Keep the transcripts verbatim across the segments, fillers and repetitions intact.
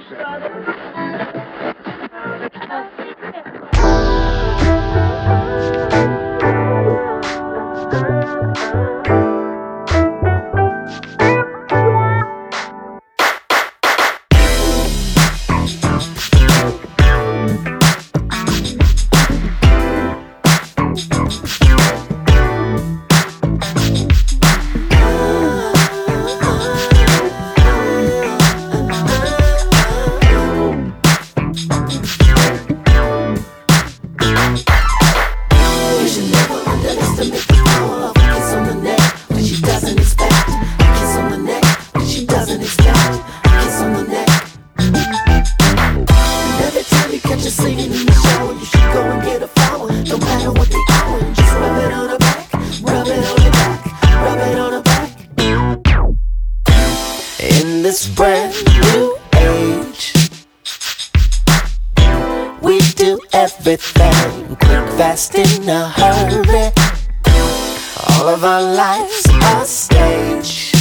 Everything quick, fast, in a hurry. All of our lives are stage.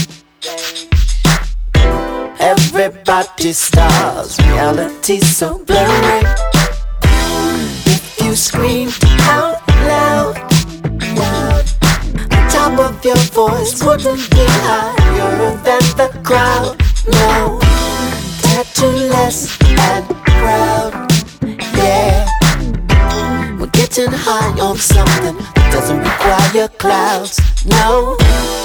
Everybody stars, reality's so blurry. If you scream out loud, loud, the top of your voice wouldn't be higher than the crowd. No, tattoo-less and proud, yeah. We're getting high on something that doesn't require clouds, no.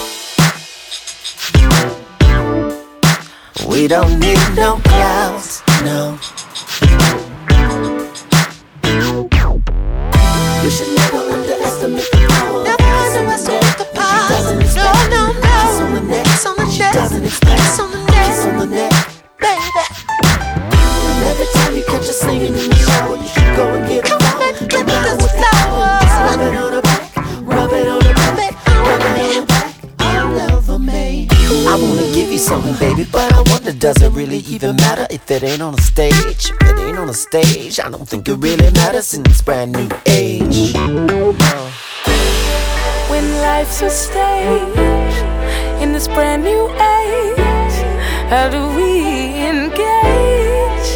We don't need no clouds, no. You should never underestimate the power. Never underestimate the power. Doesn't expect no, no, no. Kiss on the neck. Kiss on the neck. Doesn't expect Kiss on the neck. Kiss on the neck, baby. And every time you catch her singing in the shower, you should go and get a flower. Give me this flower. Just rub it on her back, rub it on her back, rub it on her back. I'll never make. I wanna give you something, baby, but I wonder, does it really even matter if it ain't on the stage? If it ain't on the stage, I don't think it really matters in this brand new age. When life's a stage in this brand new age, how do we engage?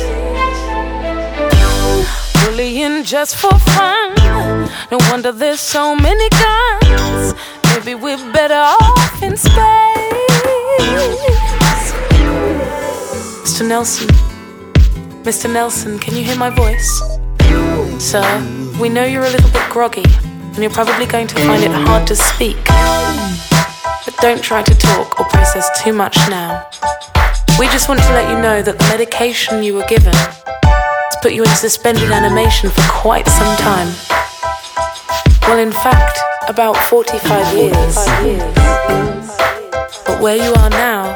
Bullying just for fun. No wonder there's so many guns. Maybe we're better off in space. Mister Nelson, Mister Nelson, can you hear my voice? Sir, we know you're a little bit groggy, and you're probably going to find it hard to speak. But don't try to talk or process too much now. We just want to let you know that the medication you were given has put you in suspended animation for quite some time. Well, in fact, about forty-five years. But where you are now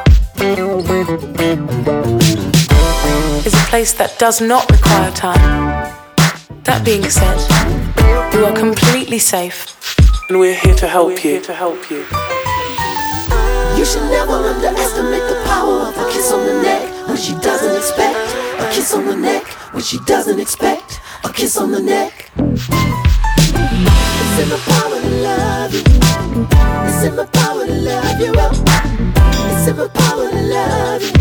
is a place that does not require time. That being said, you are completely safe, and we're here to help you. To help you. You should never underestimate the power of a kiss on the neck when she doesn't expect. A kiss on the neck when she doesn't expect. A kiss on the neck. It's in my power to love you. It's in my power to love you. It's in my power to love you.